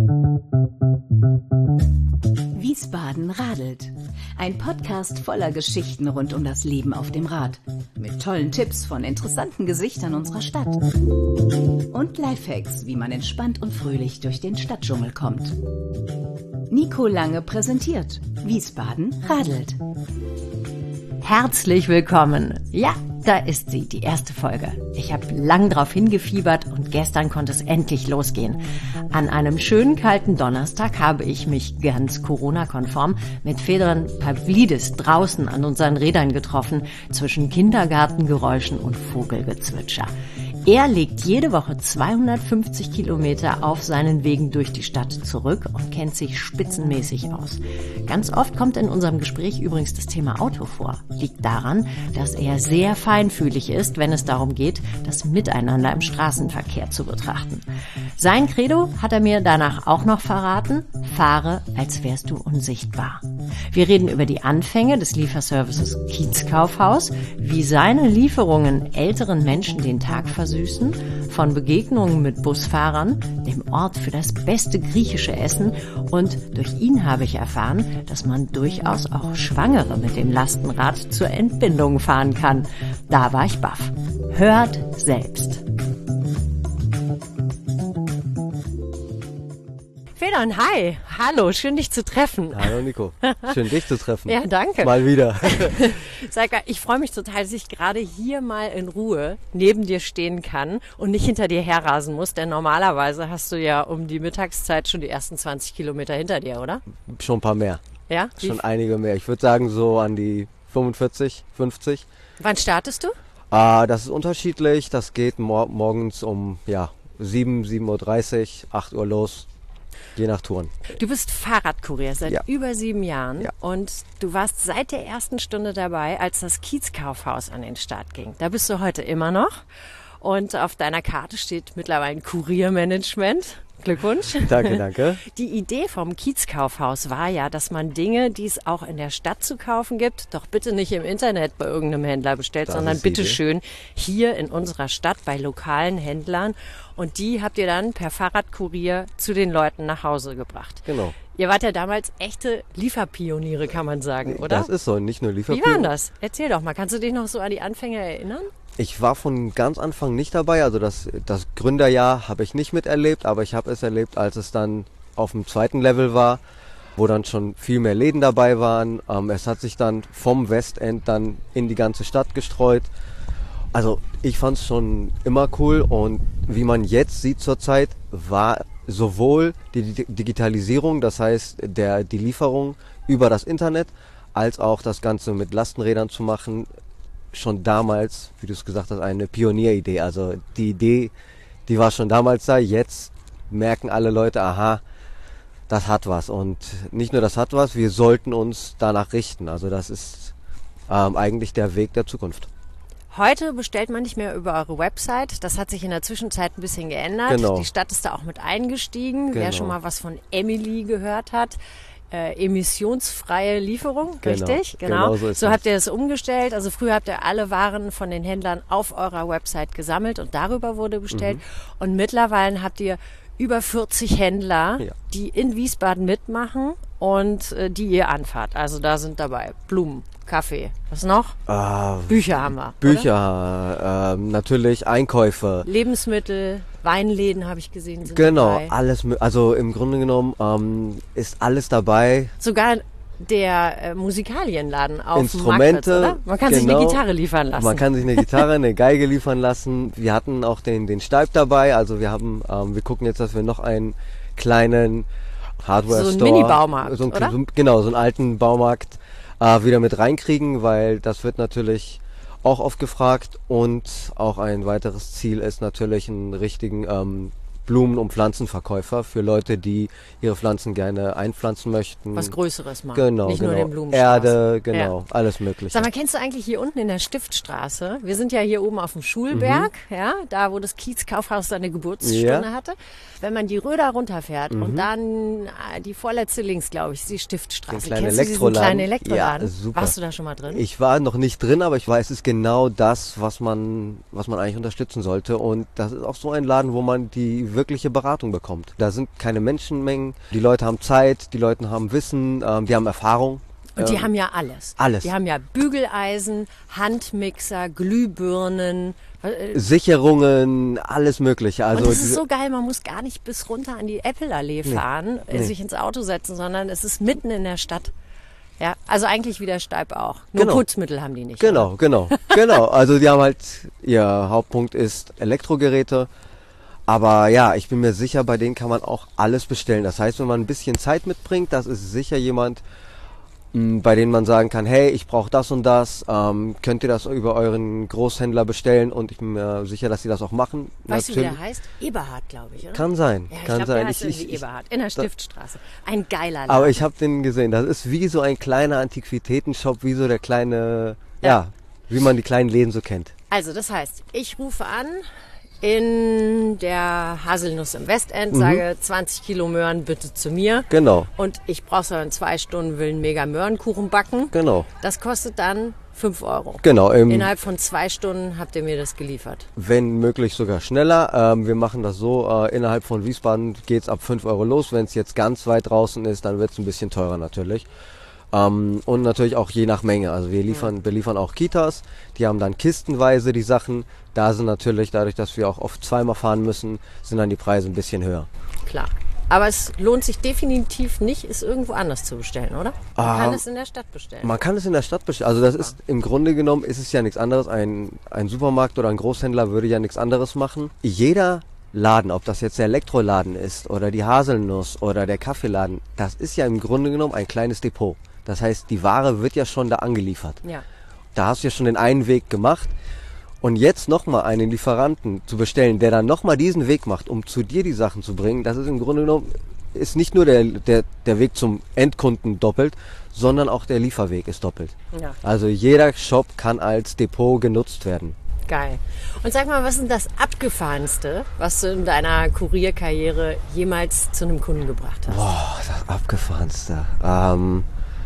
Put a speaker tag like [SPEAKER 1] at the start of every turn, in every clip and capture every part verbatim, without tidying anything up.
[SPEAKER 1] Wiesbaden radelt. Ein Podcast voller Geschichten rund um das Leben auf dem Rad. Mit tollen Tipps von interessanten Gesichtern unserer Stadt. Und Lifehacks, wie man entspannt und fröhlich durch den Stadtdschungel kommt. Nico Lange präsentiert Wiesbaden radelt.
[SPEAKER 2] Herzlich willkommen. Ja, da ist sie, die erste Folge. Ich habe lang drauf hingefiebert und gestern konnte es endlich losgehen. An einem schönen kalten Donnerstag habe ich mich ganz Corona-konform mit Federn Pavlidis draußen an unseren Rädern getroffen, zwischen Kindergartengeräuschen und Vogelgezwitscher. Er legt jede Woche zweihundertfünfzig Kilometer auf seinen Wegen durch die Stadt zurück und kennt sich spitzenmäßig aus. Ganz oft kommt in unserem Gespräch übrigens das Thema Auto vor. Liegt daran, dass er sehr feinfühlig ist, wenn es darum geht, das Miteinander im Straßenverkehr zu betrachten. Sein Credo hat er mir danach auch noch verraten: Fahre, als wärst du unsichtbar. Wir reden über die Anfänge des Lieferservices Kiezkaufhaus, wie seine Lieferungen älteren Menschen den Tag versüßen, von Begegnungen mit Busfahrern, dem Ort für das beste griechische Essen, und durch ihn habe ich erfahren, dass man durchaus auch Schwangere mit dem Lastenrad zur Entbindung fahren kann. Da war ich baff. Hört selbst. Federn, hi. Hallo, schön dich zu treffen.
[SPEAKER 3] Hallo Nico, schön dich zu treffen.
[SPEAKER 2] Ja, danke.
[SPEAKER 3] Mal wieder.
[SPEAKER 2] Sag mal, ich freue mich total, dass ich gerade hier mal in Ruhe neben dir stehen kann und nicht hinter dir herrasen muss, denn normalerweise hast du ja um die Mittagszeit schon die ersten zwanzig Kilometer hinter dir, oder?
[SPEAKER 3] Schon ein paar mehr.
[SPEAKER 2] Ja? Wie?
[SPEAKER 3] Schon einige mehr. Ich würde sagen so an die fünfundvierzig, fünfzig.
[SPEAKER 2] Wann startest du?
[SPEAKER 3] Ah, das ist unterschiedlich. Das geht mor- morgens um ja, sieben, sieben Uhr dreißig, acht Uhr los. Je nach Touren.
[SPEAKER 2] Du bist Fahrradkurier seit
[SPEAKER 3] ja.
[SPEAKER 2] über sieben Jahren
[SPEAKER 3] ja.
[SPEAKER 2] und du warst seit der ersten Stunde dabei, als das Kiezkaufhaus an den Start ging. Da bist du heute immer noch und auf deiner Karte steht mittlerweile Kuriermanagement. Glückwunsch.
[SPEAKER 3] Danke, danke.
[SPEAKER 2] Die Idee vom Kiezkaufhaus war ja, dass man Dinge, die es auch in der Stadt zu kaufen gibt, doch bitte nicht im Internet bei irgendeinem Händler bestellt, das sondern bitte schön hier in unserer Stadt bei lokalen Händlern. Und die habt ihr dann per Fahrradkurier zu den Leuten nach Hause gebracht.
[SPEAKER 3] Genau.
[SPEAKER 2] Ihr wart ja damals echte Lieferpioniere, kann man sagen, oder?
[SPEAKER 3] Das ist so, nicht nur Lieferpioniere.
[SPEAKER 2] Wie war das? Erzähl doch mal. Kannst du dich noch so an die Anfänge erinnern?
[SPEAKER 3] Ich war von ganz Anfang nicht dabei, also das, das Gründerjahr habe ich nicht miterlebt, aber ich habe es erlebt, als es dann auf dem zweiten Level war, wo dann schon viel mehr Läden dabei waren. Ähm, es hat sich dann vom Westend dann in die ganze Stadt gestreut. Also ich fand es schon immer cool, und wie man jetzt sieht zurzeit, war sowohl die Digitalisierung, das heißt der, die Lieferung über das Internet, als auch das Ganze mit Lastenrädern zu machen, schon damals, wie du es gesagt hast, eine Pionieridee. Also die Idee, die war schon damals da. Jetzt merken alle Leute, aha, das hat was. Und nicht nur das hat was, wir sollten uns danach richten. Also das ist ähm, eigentlich der Weg der Zukunft.
[SPEAKER 2] Heute bestellt man nicht mehr über eure Website. Das hat sich in der Zwischenzeit ein bisschen geändert.
[SPEAKER 3] Genau.
[SPEAKER 2] Die Stadt ist da auch mit eingestiegen.
[SPEAKER 3] Genau.
[SPEAKER 2] Wer schon mal was von Emily gehört hat. Äh, emissionsfreie Lieferung,
[SPEAKER 3] genau.
[SPEAKER 2] richtig?
[SPEAKER 3] Genau, genau so ist
[SPEAKER 2] So
[SPEAKER 3] das.
[SPEAKER 2] habt ihr es umgestellt. Also früher habt ihr alle Waren von den Händlern auf eurer Website gesammelt und darüber wurde bestellt. Mhm. Und mittlerweile habt ihr über vierzig Händler, ja. die in Wiesbaden mitmachen und äh, die ihr anfahrt. Also da sind dabei Blumen, Kaffee, was noch?
[SPEAKER 3] Ah,
[SPEAKER 2] Bücher haben wir.
[SPEAKER 3] Bücher, äh, natürlich Einkäufe.
[SPEAKER 2] Lebensmittel, Weinläden habe ich gesehen. Sind
[SPEAKER 3] genau,
[SPEAKER 2] dabei.
[SPEAKER 3] alles. Also im Grunde genommen ähm, ist alles dabei.
[SPEAKER 2] Sogar der äh, Musikalienladen auf
[SPEAKER 3] Instrumente,
[SPEAKER 2] dem Marktplatz, oder? Man kann
[SPEAKER 3] genau,
[SPEAKER 2] sich eine Gitarre liefern lassen.
[SPEAKER 3] Man kann sich eine Gitarre, eine Geige liefern lassen. Wir hatten auch den, den Steib dabei. Also wir haben, ähm, wir gucken jetzt, dass wir noch einen kleinen Hardware-Store.
[SPEAKER 2] So einen Mini-Baumarkt,
[SPEAKER 3] so einen,
[SPEAKER 2] oder?
[SPEAKER 3] So, genau, so einen alten Baumarkt äh, wieder mit reinkriegen, weil das wird natürlich auch oft gefragt. Und auch ein weiteres Ziel ist natürlich einen richtigen ähm, Blumen- und Pflanzenverkäufer für Leute, die ihre Pflanzen gerne einpflanzen möchten.
[SPEAKER 2] Was Größeres machen,
[SPEAKER 3] genau,
[SPEAKER 2] nicht
[SPEAKER 3] genau.
[SPEAKER 2] nur den Blumenstrauß.
[SPEAKER 3] Erde, genau,
[SPEAKER 2] ja.
[SPEAKER 3] alles mögliche.
[SPEAKER 2] Sag mal, kennst du eigentlich hier unten in der Stiftstraße, wir sind ja hier oben auf dem Schulberg, mhm. ja, da wo das Kiezkaufhaus seine Geburtsstunde
[SPEAKER 3] ja.
[SPEAKER 2] hatte. Wenn man die Röder runterfährt mhm. und dann die vorletzte links, glaube ich, ist die Stiftstraße.
[SPEAKER 3] Den
[SPEAKER 2] Kennst du diesen kleinen Elektroladen?
[SPEAKER 3] Ja, super.
[SPEAKER 2] Warst du da schon mal drin?
[SPEAKER 3] Ich war noch nicht drin, aber ich weiß, es ist genau das, was man, was man eigentlich unterstützen sollte. Und das ist auch so ein Laden, wo man die wirkliche Beratung bekommt. Da sind keine Menschenmengen, die Leute haben Zeit, die Leute haben Wissen, ähm, die haben Erfahrung.
[SPEAKER 2] Und die
[SPEAKER 3] ähm,
[SPEAKER 2] haben ja alles.
[SPEAKER 3] Alles.
[SPEAKER 2] Die haben ja Bügeleisen, Handmixer, Glühbirnen. äh,
[SPEAKER 3] Sicherungen, alles Mögliche. Also
[SPEAKER 2] Und es ist
[SPEAKER 3] diese-
[SPEAKER 2] so geil, man muss gar nicht bis runter an die Apple-Allee fahren, äh,
[SPEAKER 3] nee.
[SPEAKER 2] sich ins Auto setzen, sondern es ist mitten in der Stadt. Ja, also eigentlich wie der Steib auch. Nur
[SPEAKER 3] Genau.
[SPEAKER 2] Putzmittel haben die nicht.
[SPEAKER 3] Genau, genau, genau. Also die haben halt, ihr Hauptpunkt ist Elektrogeräte. Aber ja, ich bin mir sicher, bei denen kann man auch alles bestellen. Das heißt, wenn man ein bisschen Zeit mitbringt, das ist sicher jemand, mh, bei denen man sagen kann, hey, ich brauche das und das, ähm, könnt ihr das über euren Großhändler bestellen? Und ich bin mir sicher, dass sie das auch machen.
[SPEAKER 2] Weißt du, wie der heißt? Eberhard, glaube ich, oder?
[SPEAKER 3] Kann sein,
[SPEAKER 2] ja, ich
[SPEAKER 3] kann
[SPEAKER 2] glaub,
[SPEAKER 3] sein.
[SPEAKER 2] Der heißt
[SPEAKER 3] Ich-
[SPEAKER 2] irgendwie
[SPEAKER 3] ich-
[SPEAKER 2] Eberhard, in der Stiftstraße. Ein geiler Laden.
[SPEAKER 3] Aber ich habe den gesehen. Das ist wie so ein kleiner Antiquitätenshop, wie so der kleine, ja,
[SPEAKER 2] Ja.
[SPEAKER 3] wie man die kleinen Läden so kennt.
[SPEAKER 2] Also, das heißt, ich rufe an in der Haselnuss im Westend,
[SPEAKER 3] Mhm.
[SPEAKER 2] sage zwanzig Kilo Möhren bitte zu mir.
[SPEAKER 3] Genau,
[SPEAKER 2] Und ich brauche so in zwei Stunden, will einen mega Möhrenkuchen backen.
[SPEAKER 3] genau,
[SPEAKER 2] Das kostet dann fünf Euro.
[SPEAKER 3] genau. Im,
[SPEAKER 2] Innerhalb von zwei Stunden habt ihr mir das geliefert.
[SPEAKER 3] wenn möglich sogar schneller. Ähm, wir machen das so, äh, innerhalb von Wiesbaden geht's ab fünf Euro los. Wenn es jetzt ganz weit draußen ist, dann wird's ein bisschen teurer natürlich. Ähm, und natürlich auch je nach Menge. Also wir liefern, beliefern auch Kitas, die haben dann kistenweise die Sachen. Da sind natürlich, dadurch, dass wir auch oft zweimal fahren müssen, sind dann die Preise ein bisschen höher.
[SPEAKER 2] Klar. Aber es lohnt sich definitiv nicht, es irgendwo anders zu bestellen, oder? Man
[SPEAKER 3] Ah,
[SPEAKER 2] kann es in der Stadt bestellen.
[SPEAKER 3] Man kann es in der Stadt bestellen. Also das ist im Grunde genommen ist es ja nichts anderes. Ein, ein Supermarkt oder ein Großhändler würde ja nichts anderes machen. Jeder Laden, ob das jetzt der Elektroladen ist oder die Haselnuss oder der Kaffeeladen, das ist ja im Grunde genommen ein kleines Depot. Das heißt, die Ware wird ja schon da angeliefert.
[SPEAKER 2] Ja.
[SPEAKER 3] Da hast du ja schon den einen Weg gemacht. Und jetzt nochmal einen Lieferanten zu bestellen, der dann nochmal diesen Weg macht, um zu dir die Sachen zu bringen, das ist im Grunde genommen, ist nicht nur der, der, der Weg zum Endkunden doppelt, sondern auch der Lieferweg ist doppelt.
[SPEAKER 2] Ja.
[SPEAKER 3] Also jeder Shop kann als Depot genutzt werden.
[SPEAKER 2] Geil. Und sag mal, was ist denn das Abgefahrenste, was du in deiner Kurierkarriere jemals zu einem Kunden gebracht hast?
[SPEAKER 3] Boah, das Abgefahrenste. Ähm,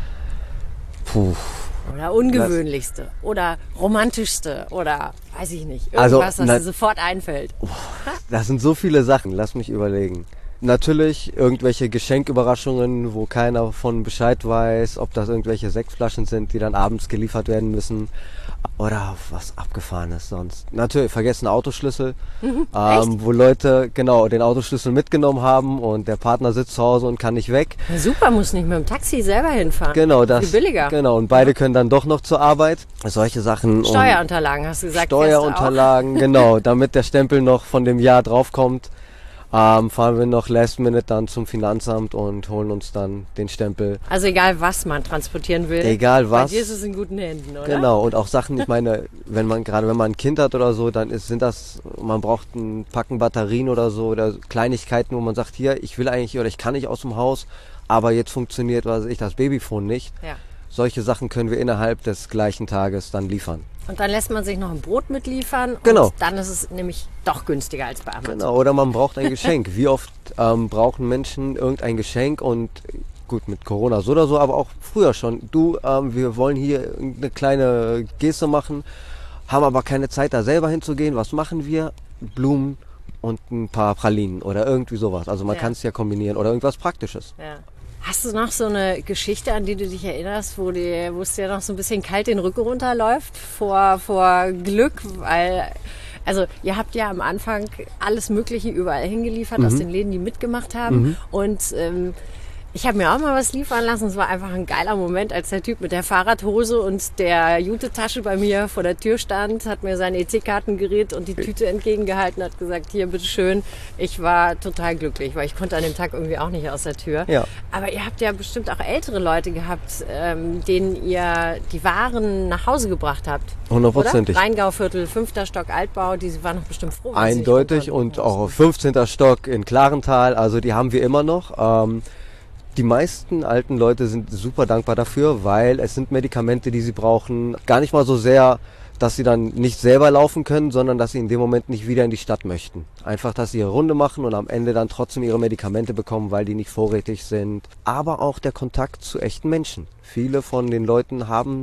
[SPEAKER 3] puh.
[SPEAKER 2] Oder ungewöhnlichste? Oder romantischste? Oder weiß ich nicht.
[SPEAKER 3] Also,
[SPEAKER 2] Irgendwas, was
[SPEAKER 3] na-
[SPEAKER 2] dir sofort einfällt.
[SPEAKER 3] Das sind so viele Sachen, lass mich überlegen. Natürlich irgendwelche Geschenküberraschungen, wo keiner von Bescheid weiß, ob das irgendwelche Sektflaschen sind, die dann abends geliefert werden müssen. Oder was Abgefahrenes sonst. Natürlich vergessene Autoschlüssel, ähm, wo Leute genau den Autoschlüssel mitgenommen haben und der Partner sitzt zu Hause und kann nicht weg.
[SPEAKER 2] Na super, muss nicht mit dem Taxi selber hinfahren.
[SPEAKER 3] Genau das.
[SPEAKER 2] Viel billiger.
[SPEAKER 3] Genau, und beide können dann doch noch zur Arbeit. Solche Sachen.
[SPEAKER 2] Steuerunterlagen, hast du gesagt.
[SPEAKER 3] Und
[SPEAKER 2] fährst du auch?
[SPEAKER 3] Steuerunterlagen, genau, damit der Stempel noch von dem Jahr draufkommt. Ähm, fahren wir noch Last Minute dann zum Finanzamt und holen uns dann den Stempel.
[SPEAKER 2] Also egal, was man transportieren will.
[SPEAKER 3] Egal was.
[SPEAKER 2] Bei dir ist es in guten Händen, oder?
[SPEAKER 3] Genau, und auch Sachen, ich meine, wenn man gerade wenn man ein Kind hat oder so, dann ist, sind das, man braucht ein Packen Batterien oder so oder Kleinigkeiten, wo man sagt, hier, ich will eigentlich oder ich kann nicht aus dem Haus, aber jetzt funktioniert, was weiß ich, das Babyphone nicht.
[SPEAKER 2] Ja.
[SPEAKER 3] Solche Sachen können wir innerhalb des gleichen Tages dann liefern.
[SPEAKER 2] Und dann lässt man sich noch ein Brot mitliefern.
[SPEAKER 3] Genau.
[SPEAKER 2] Und dann ist es nämlich doch günstiger als bei Amazon.
[SPEAKER 3] Genau, oder man braucht ein Geschenk. Wie oft ähm, brauchen Menschen irgendein Geschenk und gut, mit Corona so oder so, aber auch früher schon. Du, ähm, wir wollen hier eine kleine Geste machen, haben aber keine Zeit da selber hinzugehen. Was machen wir? Blumen und ein paar Pralinen oder irgendwie sowas. Also man
[SPEAKER 2] Ja.
[SPEAKER 3] kann es ja kombinieren oder irgendwas Praktisches.
[SPEAKER 2] Ja. Hast du noch so eine Geschichte, an die du dich erinnerst, wo, die, wo es dir noch so ein bisschen kalt den Rücken runterläuft vor, vor Glück? Weil, also ihr habt ja am Anfang alles Mögliche überall hingeliefert aus den Läden, die mitgemacht haben. Und ähm, ich habe mir auch mal was liefern lassen. Es war einfach ein geiler Moment, als der Typ mit der Fahrradhose und der Jute-Tasche bei mir vor der Tür stand, hat mir sein E C-Kartengerät und die Tüte entgegengehalten, hat gesagt, hier, bitteschön. Ich war total glücklich, weil ich konnte an dem Tag irgendwie auch nicht aus der Tür.
[SPEAKER 3] Ja.
[SPEAKER 2] Aber ihr habt ja bestimmt auch ältere Leute gehabt, ähm, denen ihr die Waren nach Hause gebracht habt.
[SPEAKER 3] Hundertprozentig.
[SPEAKER 2] Oder? Rheingauviertel, fünfter Stock Altbau, die waren noch bestimmt froh. wenn sie nicht
[SPEAKER 3] Eindeutig
[SPEAKER 2] runter
[SPEAKER 3] und auch auf fünfzehnter Stock in Klarental, also die haben wir immer noch. Ähm, die meisten alten Leute sind super dankbar dafür, weil es sind Medikamente, die sie brauchen. Gar nicht mal so sehr, dass sie dann nicht selber laufen können, sondern dass sie in dem Moment nicht wieder in die Stadt möchten. Einfach, dass sie ihre Runde machen und am Ende dann trotzdem ihre Medikamente bekommen, weil die nicht vorrätig sind. Aber auch der Kontakt zu echten Menschen. Viele von den Leuten haben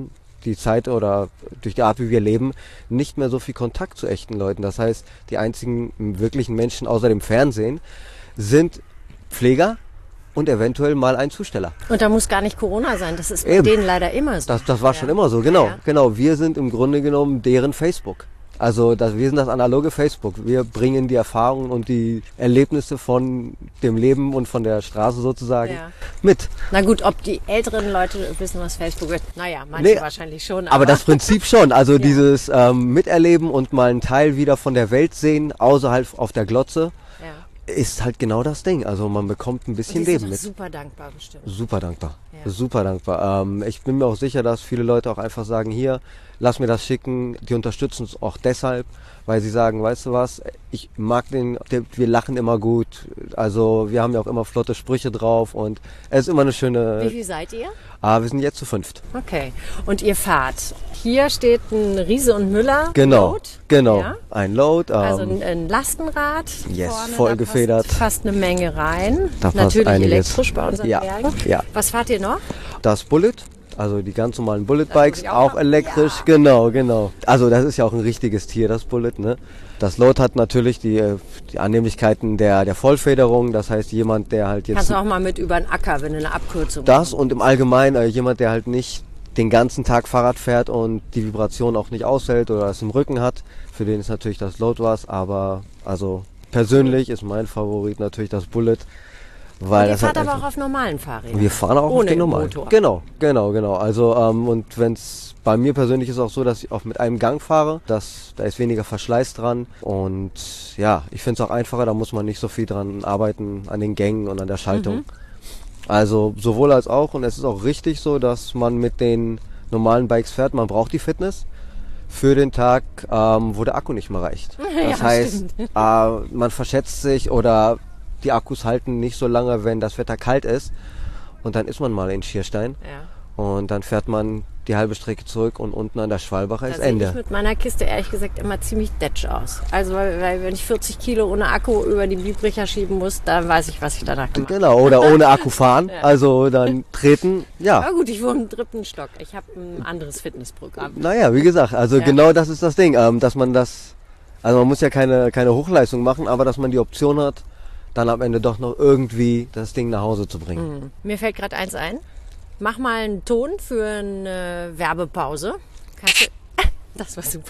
[SPEAKER 3] die Zeit oder durch die Art, wie wir leben, nicht mehr so viel Kontakt zu echten Leuten. Das heißt, die einzigen wirklichen Menschen außer dem Fernsehen sind Pfleger und eventuell mal ein Zusteller.
[SPEAKER 2] Und da muss gar nicht Corona sein, das ist bei
[SPEAKER 3] Eben.
[SPEAKER 2] denen leider immer so.
[SPEAKER 3] Das, das war
[SPEAKER 2] ja.
[SPEAKER 3] schon immer so, genau.
[SPEAKER 2] Ja.
[SPEAKER 3] Genau, wir sind im Grunde genommen deren Facebook. Also das, wir sind das analoge Facebook. Wir bringen die Erfahrungen und die Erlebnisse von dem Leben und von der Straße sozusagen
[SPEAKER 2] Ja.
[SPEAKER 3] mit.
[SPEAKER 2] Na gut, ob die älteren Leute wissen, was Facebook ist, naja, manche
[SPEAKER 3] Nee,
[SPEAKER 2] wahrscheinlich schon.
[SPEAKER 3] Aber,
[SPEAKER 2] Aber,
[SPEAKER 3] das Prinzip schon. Also dieses ähm, Miterleben und mal einen Teil wieder von der Welt sehen, außerhalb auf der Glotze,
[SPEAKER 2] ja.
[SPEAKER 3] ist halt genau das Ding. Also man bekommt ein bisschen
[SPEAKER 2] Und die
[SPEAKER 3] Leben
[SPEAKER 2] sind
[SPEAKER 3] mit.
[SPEAKER 2] super dankbar bestimmt.
[SPEAKER 3] Super dankbar.
[SPEAKER 2] Ja.
[SPEAKER 3] Super dankbar. Ähm, ich bin mir auch sicher, dass viele Leute auch einfach sagen, hier, lass mir das schicken. Die unterstützen uns auch deshalb, weil sie sagen, weißt du was, ich mag den, der, wir lachen immer gut. Also wir haben ja auch immer flotte Sprüche drauf und es ist immer eine schöne...
[SPEAKER 2] Wie viel seid ihr?
[SPEAKER 3] Ah, wir sind jetzt zu fünft.
[SPEAKER 2] Okay. Und ihr fahrt. Hier steht ein Riese und Müller
[SPEAKER 3] Genau,
[SPEAKER 2] Load.
[SPEAKER 3] genau.
[SPEAKER 2] Ja?
[SPEAKER 3] Ein Load. Ähm,
[SPEAKER 2] Also ein, ein Lastenrad.
[SPEAKER 3] Yes,
[SPEAKER 2] vorne,
[SPEAKER 3] voll
[SPEAKER 2] da
[SPEAKER 3] gefedert.
[SPEAKER 2] Passt fast eine Menge rein.
[SPEAKER 3] Da passt
[SPEAKER 2] Natürlich
[SPEAKER 3] einiges.
[SPEAKER 2] elektrisch bei unseren
[SPEAKER 3] Ja,
[SPEAKER 2] Bergen.
[SPEAKER 3] ja.
[SPEAKER 2] Was fahrt ihr noch?
[SPEAKER 3] Das Bullet, also die ganz normalen Bullet-Bikes,
[SPEAKER 2] ich auch
[SPEAKER 3] auch
[SPEAKER 2] haben.
[SPEAKER 3] elektrisch,
[SPEAKER 2] Ja.
[SPEAKER 3] genau, genau. Also das ist ja auch ein richtiges Tier, das Bullet, ne? Das Load hat natürlich die, die Annehmlichkeiten der, der Vollfederung, das heißt jemand, der halt jetzt...
[SPEAKER 2] Kannst du auch mal mit über den Acker, wenn du eine Abkürzung
[SPEAKER 3] Das und im Allgemeinen äh, jemand, der halt nicht den ganzen Tag Fahrrad fährt und die Vibration auch nicht aushält oder es im Rücken hat, für den ist natürlich das Load was, aber also persönlich ist mein Favorit natürlich das Bullet. Weil
[SPEAKER 2] Und ihr
[SPEAKER 3] das
[SPEAKER 2] fahrt
[SPEAKER 3] halt
[SPEAKER 2] aber
[SPEAKER 3] einfach-
[SPEAKER 2] auch auf normalen Fahrrädern.
[SPEAKER 3] Wir fahren auch
[SPEAKER 2] Ohne
[SPEAKER 3] auf den normalen.
[SPEAKER 2] Motor.
[SPEAKER 3] Genau, genau, genau. Also ähm, und wenn es bei mir persönlich ist auch so, dass ich auch mit einem Gang fahre, dass da ist weniger Verschleiß dran und ja, ich finde es auch einfacher, da muss man nicht so viel dran arbeiten an den Gängen und an der Schaltung.
[SPEAKER 2] Mhm.
[SPEAKER 3] Also sowohl als auch und es ist auch richtig so, dass man mit den normalen Bikes fährt, man braucht die Fitness für den Tag, ähm, wo der Akku nicht mehr reicht. Das
[SPEAKER 2] Ja,
[SPEAKER 3] heißt, äh, man verschätzt sich oder die Akkus halten nicht so lange, wenn das Wetter kalt ist. Und dann ist man mal in Schierstein.
[SPEAKER 2] Ja.
[SPEAKER 3] Und dann fährt man die halbe Strecke zurück und unten an der Schwalbacher
[SPEAKER 2] Da
[SPEAKER 3] ist
[SPEAKER 2] sehe ich
[SPEAKER 3] Ende.
[SPEAKER 2] mit meiner Kiste ehrlich gesagt immer ziemlich detsch aus. Also weil, weil wenn ich vierzig Kilo ohne Akku über die Biebricher schieben muss, dann weiß ich, was ich danach gemacht habe.
[SPEAKER 3] Genau, oder ohne Akku fahren. Also dann treten. Ja,
[SPEAKER 2] Aber gut, ich wohne im dritten Stock. Ich habe ein anderes Fitnessprogramm.
[SPEAKER 3] naja, wie gesagt, also
[SPEAKER 2] Ja.
[SPEAKER 3] genau das ist das Ding, ähm, dass man das, also man muss ja keine, keine Hochleistung machen, aber dass man die Option hat, dann am Ende doch noch irgendwie das Ding nach Hause zu bringen.
[SPEAKER 2] Mir fällt gerade eins ein. Mach mal einen Ton für eine Werbepause. Kannst du... Das war super.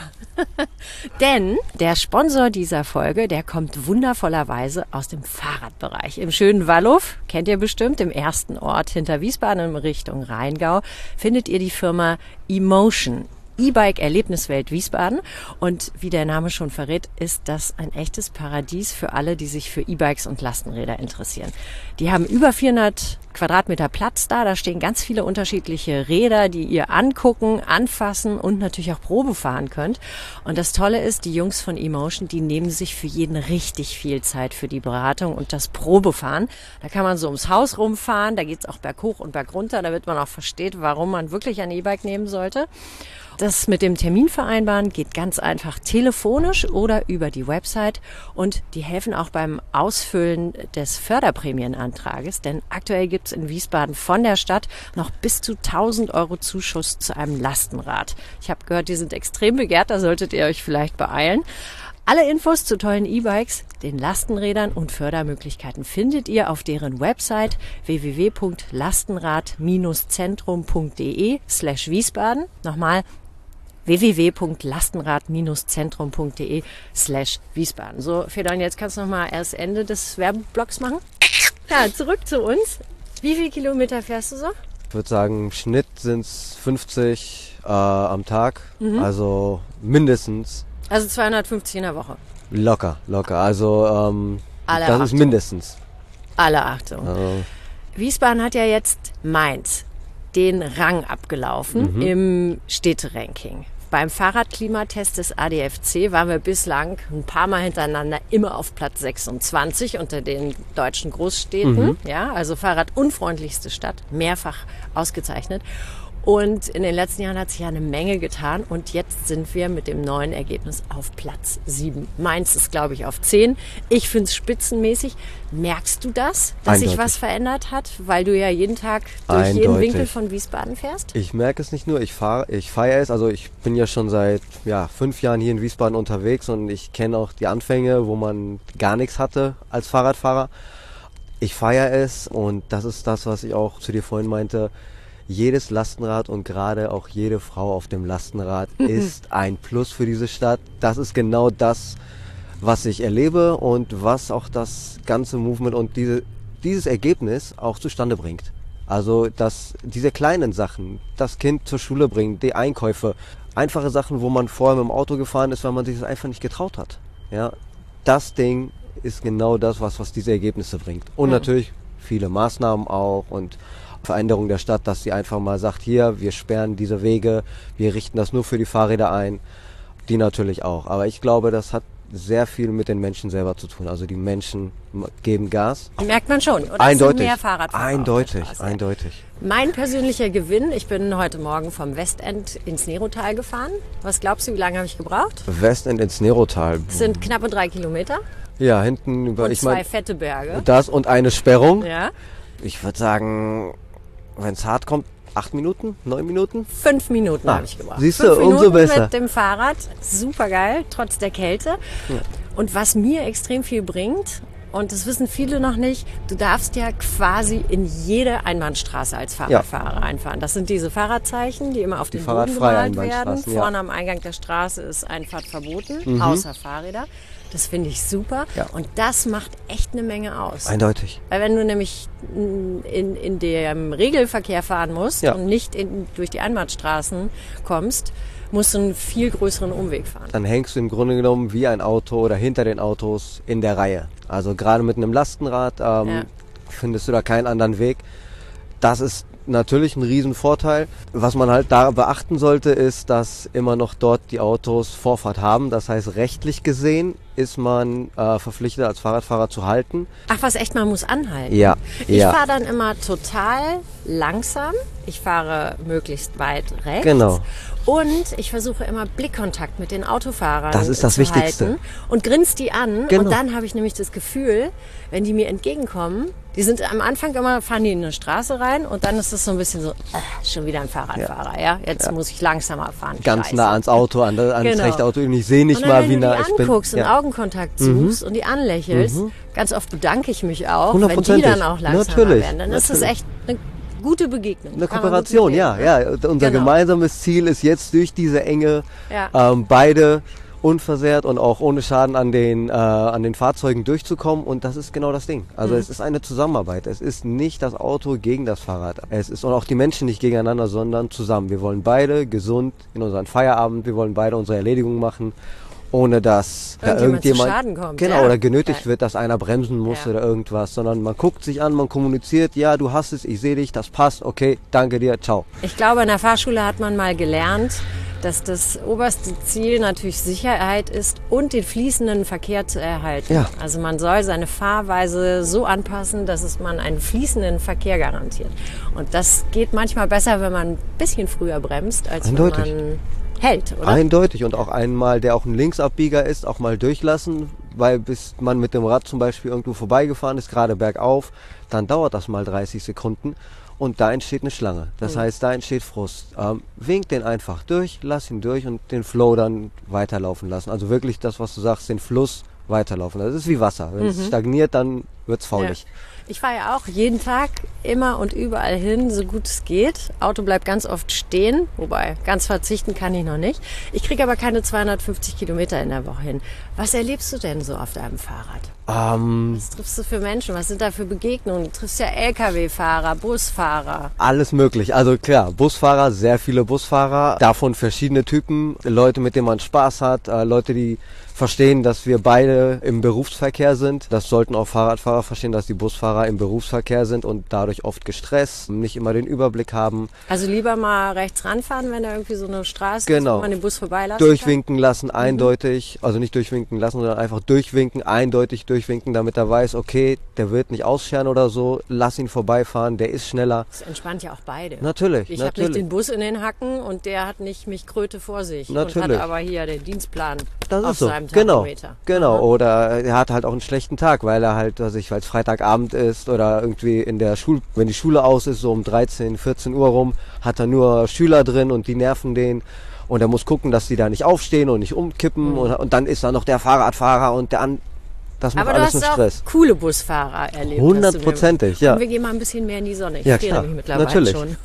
[SPEAKER 2] Denn der Sponsor dieser Folge, der kommt wundervollerweise aus dem Fahrradbereich. Im schönen Wallow, kennt ihr bestimmt, im ersten Ort hinter Wiesbaden in Richtung Rheingau, findet ihr die Firma eMotion. E-Bike Erlebniswelt Wiesbaden. Und wie der Name schon verrät, ist das ein echtes Paradies für alle, die sich für E-Bikes und Lastenräder interessieren. Die haben über vierhundert Quadratmeter Platz da. Da stehen ganz viele unterschiedliche Räder, die ihr angucken, anfassen und natürlich auch Probe fahren könnt. Und das Tolle ist, die Jungs von eMotion, die nehmen sich für jeden richtig viel Zeit für die Beratung und das Probefahren. Da kann man so ums Haus rumfahren, da geht's auch berghoch und bergunter, damit man auch versteht, warum man wirklich ein E-Bike nehmen sollte. Das mit dem Termin vereinbaren geht ganz einfach telefonisch oder über die Website und die helfen auch beim Ausfüllen des Förderprämienantrages, denn aktuell gibt es in Wiesbaden von der Stadt noch bis zu tausend Euro Zuschuss zu einem Lastenrad. Ich habe gehört, die sind extrem begehrt, da solltet ihr euch vielleicht beeilen. Alle Infos zu tollen E-Bikes, den Lastenrädern und Fördermöglichkeiten findet ihr auf deren Website w w w punkt lastenrad zentrum punkt d e slash Wiesbaden. Nochmal w w w punkt lastenrad zentrum punkt d e slash Wiesbaden. So, Fedon, jetzt kannst du nochmal erst Ende des Werbeblocks machen. Ja, zurück zu uns. Wie viele Kilometer fährst du so?
[SPEAKER 3] Ich würde sagen, im Schnitt sind es fünfzig äh, am Tag, also mindestens.
[SPEAKER 2] Also zweihundertfünfzig in der Woche.
[SPEAKER 3] Locker, locker. Also ähm,
[SPEAKER 2] Alle
[SPEAKER 3] das ist
[SPEAKER 2] Achtung.
[SPEAKER 3] mindestens.
[SPEAKER 2] Alle Achtung.
[SPEAKER 3] Also,
[SPEAKER 2] Wiesbaden hat ja jetzt Mainz den Rang abgelaufen im Städteranking. Beim Fahrradklimatest des A D F C waren wir bislang ein paar Mal hintereinander immer auf Platz sechsundzwanzig unter den deutschen Großstädten. Ja, also fahrradunfreundlichste Stadt, mehrfach ausgezeichnet. Und in den letzten Jahren hat sich ja eine Menge getan. Und jetzt sind wir mit dem neuen Ergebnis auf Platz sieben. Mainz ist, glaube ich, auf zehn. Ich finde es spitzenmäßig. Merkst du das, dass
[SPEAKER 3] Eindeutig.
[SPEAKER 2] sich was verändert hat? Weil du ja jeden Tag durch
[SPEAKER 3] Eindeutig.
[SPEAKER 2] jeden Winkel von Wiesbaden fährst?
[SPEAKER 3] Ich merke es nicht nur, ich fahre, ich feiere es. Also ich bin ja schon seit ja, fünf Jahren hier in Wiesbaden unterwegs und ich kenne auch die Anfänge, wo man gar nichts hatte als Fahrradfahrer. Ich feiere es und das ist das, was ich auch zu dir vorhin meinte. Jedes Lastenrad und gerade auch jede Frau auf dem Lastenrad ist ein Plus für diese Stadt. Das ist genau das, was ich erlebe und was auch das ganze Movement und diese, dieses Ergebnis auch zustande bringt. Also dass diese kleinen Sachen, das Kind zur Schule bringen, die Einkäufe, einfache Sachen, wo man vorher mit dem Auto gefahren ist, weil man sich das einfach nicht getraut hat. Ja, das Ding ist genau das, was, was diese Ergebnisse bringt. Und
[SPEAKER 2] ja.
[SPEAKER 3] natürlich viele Maßnahmen auch und Veränderung der Stadt, dass sie einfach mal sagt, hier, wir sperren diese Wege, wir richten das nur für die Fahrräder ein, die natürlich auch. Aber ich glaube, das hat sehr viel mit den Menschen selber zu tun. Also die Menschen geben Gas.
[SPEAKER 2] Merkt man schon. Oder
[SPEAKER 3] eindeutig.
[SPEAKER 2] Sind mehr Fahrradfahrer
[SPEAKER 3] Eindeutig,
[SPEAKER 2] auf der Straße.
[SPEAKER 3] eindeutig.
[SPEAKER 2] Mein persönlicher Gewinn, ich bin heute Morgen vom Westend ins Nerotal gefahren. Was glaubst du, wie lange habe ich gebraucht?
[SPEAKER 3] Westend ins Nerotal.
[SPEAKER 2] Das sind knappe drei Kilometer.
[SPEAKER 3] Ja, hinten über,
[SPEAKER 2] Und
[SPEAKER 3] ich
[SPEAKER 2] zwei
[SPEAKER 3] meine,
[SPEAKER 2] fette Berge.
[SPEAKER 3] das und eine Sperrung.
[SPEAKER 2] Ja.
[SPEAKER 3] Ich würde sagen, wenn es hart kommt, acht Minuten, neun Minuten?
[SPEAKER 2] Fünf Minuten
[SPEAKER 3] Ah,
[SPEAKER 2] habe ich gebraucht.
[SPEAKER 3] siehst du,
[SPEAKER 2] Fünf
[SPEAKER 3] umso
[SPEAKER 2] Minuten
[SPEAKER 3] besser.
[SPEAKER 2] mit dem Fahrrad. Super geil, trotz der Kälte.
[SPEAKER 3] Ja.
[SPEAKER 2] Und was mir extrem viel bringt, und das wissen viele noch nicht, du darfst ja quasi in jede Einbahnstraße als Fahrradfahrer
[SPEAKER 3] Ja.
[SPEAKER 2] einfahren. Das sind diese Fahrradzeichen, die immer auf
[SPEAKER 3] Die
[SPEAKER 2] den Boden
[SPEAKER 3] fahrradfreie
[SPEAKER 2] gemalt werden.
[SPEAKER 3] Einbahnstraßen, ja.
[SPEAKER 2] Vorne am Eingang der Straße ist Einfahrt verboten,
[SPEAKER 3] Mhm.
[SPEAKER 2] außer Fahrräder. Das finde ich super.
[SPEAKER 3] Ja.
[SPEAKER 2] Und das macht echt eine Menge aus.
[SPEAKER 3] Eindeutig.
[SPEAKER 2] Weil wenn du nämlich in, in dem Regelverkehr fahren musst
[SPEAKER 3] Ja.
[SPEAKER 2] und nicht in, durch die Einbahnstraßen kommst, musst du einen viel größeren Umweg fahren.
[SPEAKER 3] Dann hängst du im Grunde genommen wie ein Auto oder hinter den Autos in der Reihe. Also gerade mit einem Lastenrad ähm,
[SPEAKER 2] Ja.
[SPEAKER 3] findest du da keinen anderen Weg. Das ist natürlich ein Riesenvorteil. Was man halt da beachten sollte, ist, dass immer noch dort die Autos Vorfahrt haben. Das heißt, rechtlich gesehen ist man äh, verpflichtet, als Fahrradfahrer zu halten.
[SPEAKER 2] Ach was, echt, man muss anhalten?
[SPEAKER 3] Ja,
[SPEAKER 2] Ich
[SPEAKER 3] ja.
[SPEAKER 2] fahre dann immer total langsam. Ich fahre möglichst weit rechts.
[SPEAKER 3] Genau.
[SPEAKER 2] Und ich versuche immer Blickkontakt mit den Autofahrern
[SPEAKER 3] Das ist das
[SPEAKER 2] zu
[SPEAKER 3] Wichtigste.
[SPEAKER 2] halten und grinse die an.
[SPEAKER 3] Genau.
[SPEAKER 2] Und dann habe ich nämlich das Gefühl, wenn die mir entgegenkommen, die sind am Anfang immer, fahren die in eine Straße rein und dann ist es so ein bisschen so, äh, schon wieder ein Fahrradfahrer, ja, jetzt
[SPEAKER 3] Ja.
[SPEAKER 2] muss ich langsamer fahren.
[SPEAKER 3] Ganz
[SPEAKER 2] Scheiße.
[SPEAKER 3] nah ans Auto, an, ans
[SPEAKER 2] Genau.
[SPEAKER 3] rechte Auto. Und ich sehe nicht
[SPEAKER 2] Und dann,
[SPEAKER 3] mal,
[SPEAKER 2] wenn
[SPEAKER 3] wie
[SPEAKER 2] du
[SPEAKER 3] nah
[SPEAKER 2] die
[SPEAKER 3] ich bin.
[SPEAKER 2] anguckst und
[SPEAKER 3] Ja.
[SPEAKER 2] Augenkontakt suchst und die anlächelst, ganz oft bedanke ich mich auch, wenn die
[SPEAKER 3] Hundertprozentig.
[SPEAKER 2] dann auch langsamer
[SPEAKER 3] Natürlich.
[SPEAKER 2] werden. Dann ist es
[SPEAKER 3] Natürlich.
[SPEAKER 2] echt eine gute Begegnung.
[SPEAKER 3] Eine
[SPEAKER 2] Kann man
[SPEAKER 3] Kooperation,
[SPEAKER 2] gut
[SPEAKER 3] ja,
[SPEAKER 2] reden,
[SPEAKER 3] ja. Unser
[SPEAKER 2] Genau.
[SPEAKER 3] gemeinsames Ziel ist jetzt durch diese Enge
[SPEAKER 2] Ja.
[SPEAKER 3] ähm, beide unversehrt und auch ohne Schaden an den, äh, an den Fahrzeugen durchzukommen. Und das ist genau das Ding. Also
[SPEAKER 2] Mhm.
[SPEAKER 3] es ist eine Zusammenarbeit. Es ist nicht das Auto gegen das Fahrrad. Es ist und auch die Menschen nicht gegeneinander, sondern zusammen. Wir wollen beide gesund in unseren Feierabend. Wir wollen beide unsere Erledigungen machen, ohne dass da
[SPEAKER 2] Irgendjemand zu
[SPEAKER 3] irgendjemand
[SPEAKER 2] Schaden kommt,
[SPEAKER 3] genau
[SPEAKER 2] ja.
[SPEAKER 3] oder genötigt
[SPEAKER 2] Ja.
[SPEAKER 3] wird, dass einer bremsen muss
[SPEAKER 2] Ja.
[SPEAKER 3] oder irgendwas, sondern man guckt sich an, man kommuniziert, ja, du hast es, ich sehe dich, das passt, okay, danke dir, ciao.
[SPEAKER 2] Ich glaube, in der Fahrschule hat man mal gelernt, dass das oberste Ziel natürlich Sicherheit ist und den fließenden Verkehr zu erhalten.
[SPEAKER 3] Ja.
[SPEAKER 2] Also man soll seine Fahrweise so anpassen, dass es man einen fließenden Verkehr garantiert. Und das geht manchmal besser, wenn man ein bisschen früher bremst, als
[SPEAKER 3] Eindeutig.
[SPEAKER 2] wenn man hält, oder?
[SPEAKER 3] Eindeutig und auch einmal, der auch ein Linksabbieger ist, auch mal durchlassen, weil bis man mit dem Rad zum Beispiel irgendwo vorbeigefahren ist, gerade bergauf, dann dauert das mal dreißig Sekunden und da entsteht eine Schlange. Das
[SPEAKER 2] Mhm.
[SPEAKER 3] heißt, da entsteht Frust. Ähm, wink den einfach durch, lass ihn durch und den Flow dann weiterlaufen lassen. Also wirklich das, was du sagst, den Fluss weiterlaufen. Das ist wie Wasser. Wenn es stagniert, dann wird's faulig.
[SPEAKER 2] Ja. Ich fahre ja auch jeden Tag immer und überall hin, so gut es geht. Auto bleibt ganz oft stehen, wobei ganz verzichten kann ich noch nicht. Ich kriege aber keine zweihundertfünfzig Kilometer in der Woche hin. Was erlebst du denn so auf deinem Fahrrad?
[SPEAKER 3] Ähm,
[SPEAKER 2] Was triffst du für Menschen? Was sind da für Begegnungen? Du triffst ja L K W-Fahrer, Busfahrer.
[SPEAKER 3] Alles möglich. Also klar, Busfahrer, sehr viele Busfahrer, davon verschiedene Typen, Leute, mit denen man Spaß hat, äh, Leute, die verstehen, dass wir beide im Berufsverkehr sind. Das sollten auch Fahrradfahrer Busfahrer verstehen, dass die Busfahrer im Berufsverkehr sind und dadurch oft gestresst, nicht immer den Überblick haben.
[SPEAKER 2] Also lieber mal rechts ranfahren, wenn da irgendwie so eine Straße
[SPEAKER 3] genau.
[SPEAKER 2] ist, wo man den Bus vorbeilassen
[SPEAKER 3] Durchwinken
[SPEAKER 2] kann.
[SPEAKER 3] lassen, eindeutig, mhm. also nicht durchwinken lassen, sondern einfach durchwinken, eindeutig durchwinken, damit er weiß, okay, der wird nicht ausscheren oder so, lass ihn vorbeifahren, der ist schneller.
[SPEAKER 2] Das entspannt ja auch beide.
[SPEAKER 3] Natürlich,
[SPEAKER 2] Ich
[SPEAKER 3] natürlich.
[SPEAKER 2] habe nicht den Bus in den Hacken und der hat nicht mich Kröte vor sich
[SPEAKER 3] natürlich.
[SPEAKER 2] und hat aber hier den Dienstplan
[SPEAKER 3] das
[SPEAKER 2] auf
[SPEAKER 3] ist so.
[SPEAKER 2] seinem
[SPEAKER 3] Genau,
[SPEAKER 2] Tachometer.
[SPEAKER 3] genau.
[SPEAKER 2] Mhm.
[SPEAKER 3] Oder er hat halt auch einen schlechten Tag, weil er halt, was ich, weil es Freitagabend ist oder irgendwie in der Schule, wenn die Schule aus ist, so um dreizehn, vierzehn Uhr rum, hat er nur Schüler drin und die nerven den. Und er muss gucken, dass die da nicht aufstehen und nicht umkippen. Mhm. Und, und dann ist da noch der Fahrradfahrer und der an. Das macht
[SPEAKER 2] aber
[SPEAKER 3] alles
[SPEAKER 2] du hast
[SPEAKER 3] nur Stress.
[SPEAKER 2] Auch coole Busfahrer erlebt.
[SPEAKER 3] Hundertprozentig, ja.
[SPEAKER 2] Und wir gehen mal ein bisschen mehr in die Sonne. Ich
[SPEAKER 3] ja,
[SPEAKER 2] stehe
[SPEAKER 3] klar.
[SPEAKER 2] nämlich mittlerweile
[SPEAKER 3] Natürlich.
[SPEAKER 2] schon.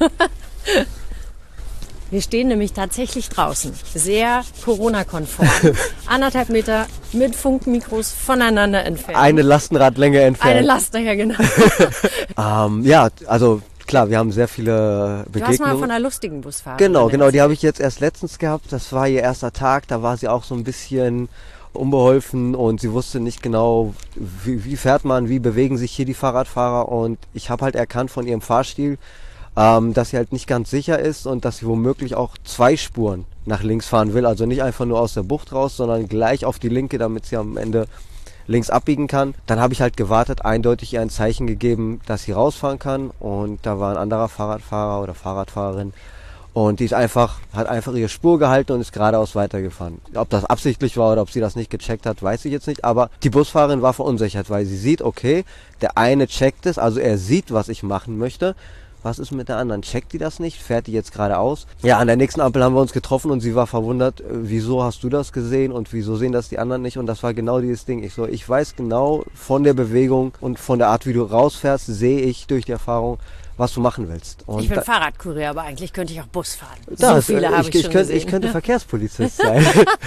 [SPEAKER 2] Wir stehen nämlich tatsächlich draußen. Sehr Corona-konform. Anderthalb Meter mit Funkmikros voneinander entfernt.
[SPEAKER 3] Eine Lastenradlänge entfernt.
[SPEAKER 2] Eine Lastenradlänge, genau.
[SPEAKER 3] ähm, ja, also klar, wir haben sehr viele Begegnungen.
[SPEAKER 2] Du hast mal von einer lustigen Busfahrerin
[SPEAKER 3] Genau, genau,
[SPEAKER 2] erzählt.
[SPEAKER 3] die habe ich jetzt erst letztens gehabt. Das war ihr erster Tag, da war sie auch so ein bisschen unbeholfen und sie wusste nicht genau, wie, wie fährt man, wie bewegen sich hier die Fahrradfahrer, und ich habe halt erkannt von ihrem Fahrstil, ähm, dass sie halt nicht ganz sicher ist und dass sie womöglich auch zwei Spuren nach links fahren will, also nicht einfach nur aus der Bucht raus, sondern gleich auf die linke, damit sie am Ende links abbiegen kann. Dann habe ich halt gewartet, eindeutig ihr ein Zeichen gegeben, dass sie rausfahren kann, und da war ein anderer Fahrradfahrer oder Fahrradfahrerin. Und die ist einfach, hat einfach ihre Spur gehalten und ist geradeaus weitergefahren. Ob das absichtlich war oder ob sie das nicht gecheckt hat, weiß ich jetzt nicht. Aber die Busfahrerin war verunsichert, weil sie sieht, okay, der eine checkt es, also er sieht, was ich machen möchte. Was ist mit der anderen? Checkt die das nicht? Fährt die jetzt geradeaus? Ja, an der nächsten Ampel haben wir uns getroffen und sie war verwundert, wieso hast du das gesehen und wieso sehen das die anderen nicht? Und das war genau dieses Ding. Ich so, ich weiß genau von der Bewegung und von der Art, wie du rausfährst, sehe ich durch die Erfahrung, was du machen willst. Und
[SPEAKER 2] ich bin
[SPEAKER 3] da,
[SPEAKER 2] Fahrradkurier, aber eigentlich könnte ich auch Bus fahren.
[SPEAKER 3] das,
[SPEAKER 2] so viele
[SPEAKER 3] äh,
[SPEAKER 2] habe
[SPEAKER 3] ich,
[SPEAKER 2] ich,
[SPEAKER 3] ich
[SPEAKER 2] schon
[SPEAKER 3] könnte,
[SPEAKER 2] gesehen.
[SPEAKER 3] Ich könnte Verkehrspolizist sein.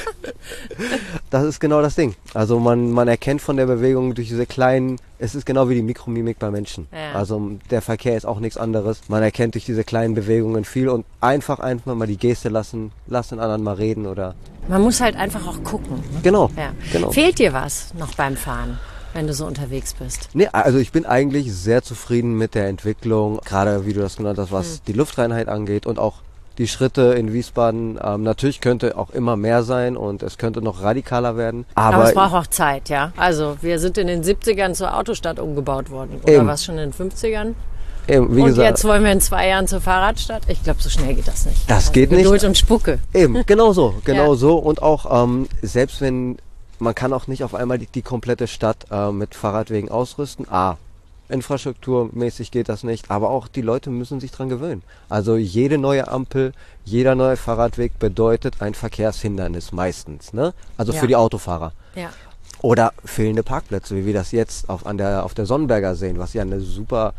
[SPEAKER 3] Das ist genau das Ding. Also man, man erkennt von der Bewegung durch diese kleinen, es ist genau wie die Mikromimik bei Menschen.
[SPEAKER 2] Ja.
[SPEAKER 3] Also der Verkehr ist auch nichts anderes. Man erkennt durch diese kleinen Bewegungen viel und einfach einfach mal die Geste lassen, lass den anderen mal reden oder...
[SPEAKER 2] Man muss halt einfach auch gucken. Ne?
[SPEAKER 3] Genau,
[SPEAKER 2] Ja.
[SPEAKER 3] genau.
[SPEAKER 2] Fehlt dir was noch beim Fahren, wenn du so unterwegs bist?
[SPEAKER 3] Nee, also ich bin eigentlich sehr zufrieden mit der Entwicklung, gerade wie du das genannt hast, was hm. die Luftreinheit angeht und auch die Schritte in Wiesbaden. Ähm, natürlich könnte auch immer mehr sein und es könnte noch radikaler werden. Aber,
[SPEAKER 2] aber es braucht auch Zeit, ja. Also wir sind in den siebzigern zur Autostadt umgebaut worden. Oder
[SPEAKER 3] eben.
[SPEAKER 2] was, schon in den fünfzigern?
[SPEAKER 3] Eben, wie
[SPEAKER 2] und
[SPEAKER 3] gesagt,
[SPEAKER 2] jetzt wollen wir in zwei Jahren zur Fahrradstadt? Ich glaube, so schnell geht das nicht.
[SPEAKER 3] Das
[SPEAKER 2] also
[SPEAKER 3] geht
[SPEAKER 2] Geduld
[SPEAKER 3] nicht.
[SPEAKER 2] und Spucke.
[SPEAKER 3] Eben, genau so, genau
[SPEAKER 2] Ja.
[SPEAKER 3] so. Und auch, ähm, selbst wenn, man kann auch nicht auf einmal die, die komplette Stadt äh, mit Fahrradwegen ausrüsten. A, infrastrukturmäßig geht das nicht, aber auch die Leute müssen sich dran gewöhnen. Also jede neue Ampel, jeder neue Fahrradweg bedeutet ein Verkehrshindernis meistens, ne? Also
[SPEAKER 2] Ja.
[SPEAKER 3] für die Autofahrer.
[SPEAKER 2] Ja.
[SPEAKER 3] Oder fehlende Parkplätze, wie wir das jetzt auf, an der, auf der Sonnenberger sehen, was ja eine super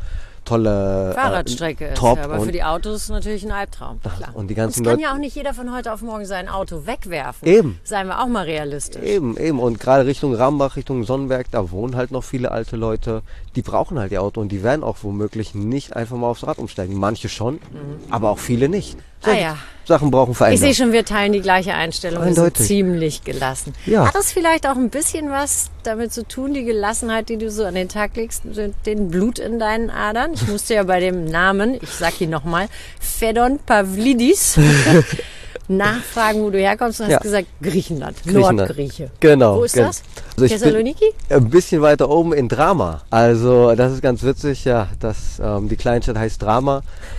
[SPEAKER 3] tolle
[SPEAKER 2] Fahrradstrecke
[SPEAKER 3] äh,
[SPEAKER 2] ist,
[SPEAKER 3] top
[SPEAKER 2] ja, aber
[SPEAKER 3] und,
[SPEAKER 2] für die Autos natürlich ein Albtraum. Klar.
[SPEAKER 3] und die ganzen
[SPEAKER 2] es kann
[SPEAKER 3] Leute.
[SPEAKER 2] ja auch nicht jeder von heute auf morgen sein Auto wegwerfen.
[SPEAKER 3] Eben.
[SPEAKER 2] Seien wir auch mal realistisch.
[SPEAKER 3] Eben, eben. Und gerade Richtung Rambach, Richtung Sonnenberg, da wohnen halt noch viele alte Leute. Die brauchen halt ihr Auto und die werden auch womöglich nicht einfach mal aufs Rad umsteigen. Manche schon, mhm. aber auch viele nicht.
[SPEAKER 2] Ah ja.
[SPEAKER 3] Sachen brauchen
[SPEAKER 2] Ich
[SPEAKER 3] Veränderung.
[SPEAKER 2] sehe schon, wir teilen die gleiche Einstellung. Wir sind
[SPEAKER 3] Eindeutig.
[SPEAKER 2] ziemlich gelassen.
[SPEAKER 3] Ja.
[SPEAKER 2] Hat das vielleicht auch ein bisschen was damit zu tun, die Gelassenheit, die du so an den Tag legst, mit dem Blut in deinen Adern? Ich musste ja bei dem Namen, ich sag ihn nochmal, Fedon Pavlidis, nachfragen, wo du herkommst. Du hast
[SPEAKER 3] Ja.
[SPEAKER 2] gesagt Griechenland,
[SPEAKER 3] Griechenland.
[SPEAKER 2] Nordgrieche.
[SPEAKER 3] Genau.
[SPEAKER 2] Wo ist
[SPEAKER 3] genau.
[SPEAKER 2] das?
[SPEAKER 3] Also ich bin
[SPEAKER 2] Thessaloniki?
[SPEAKER 3] ein bisschen weiter oben in Drama. Also das ist ganz witzig, ja. Das, ähm, die Kleinstadt heißt Drama.